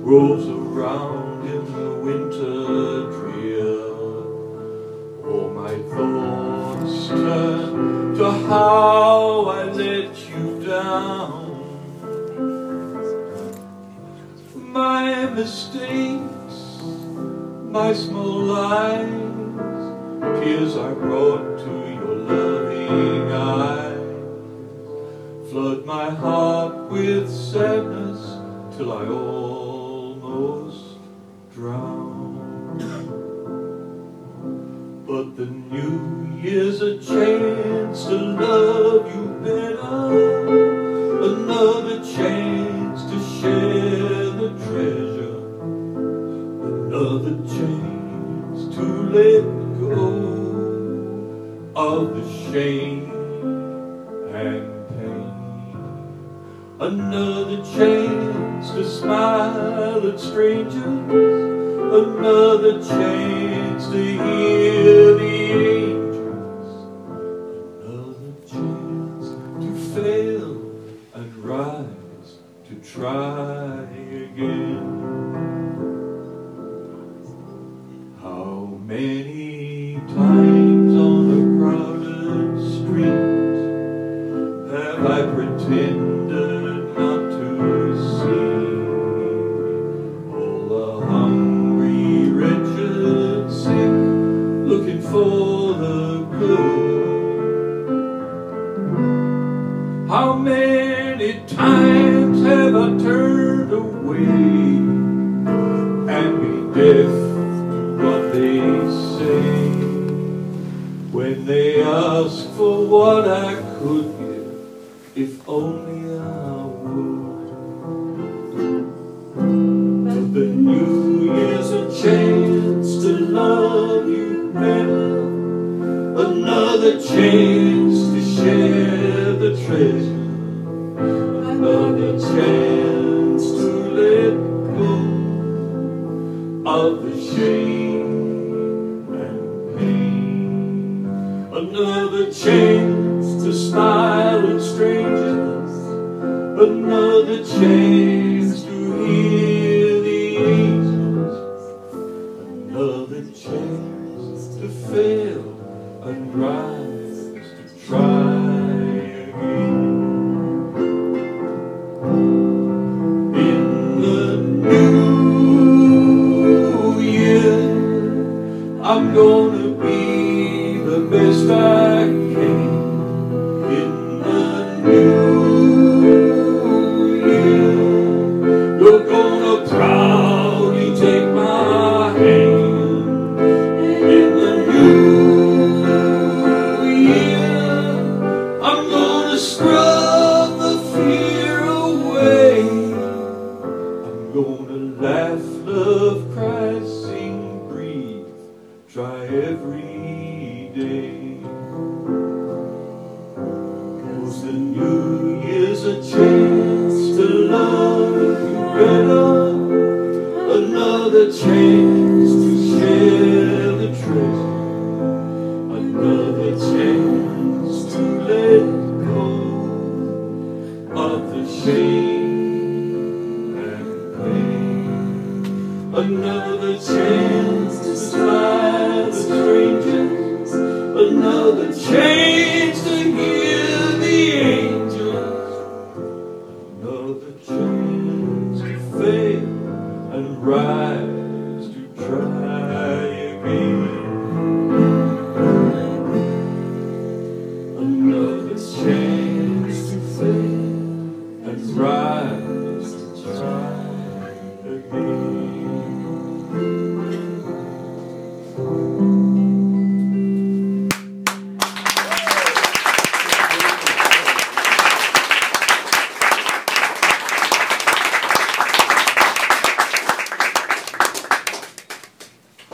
rolls around in the winter drear. All my thoughts turn to how I let you down. My mistakes, my small lies, tears I brought to your loving eyes, flood my heart with sadness till I almost drown. But the new year's a chance to love you better, another chance to share the treasure, another chance to let go of the shame and pain, another chance to smile at strangers, another chance to hear the angels, another chance to fail and rise to try again. How many times on a crowded street have I pretended not to see all the hungry, wretched, sick, looking for the good? How many times have I turned away and been deaf to what they say when they ask for what I could give, if only I would? But the new year's a chance to love you better, another chance to share the treasure, another chance to let go of the shame and pain, another chance to smile at strangers, another chance to hear the angels, another chance to fail and rise to try again. In the new year, I'm gonna be the best I can. In the new year, you're gonna proudly take my hand. In the new year, I'm gonna scrub the fear away. I'm gonna laugh, love, cry, sing, breathe, try every day. 'Cause the new year's a chance to love you better, another chance to share the treasure, another chance to let go of the shame and pain, another chance to smile at strangers, another chance to hear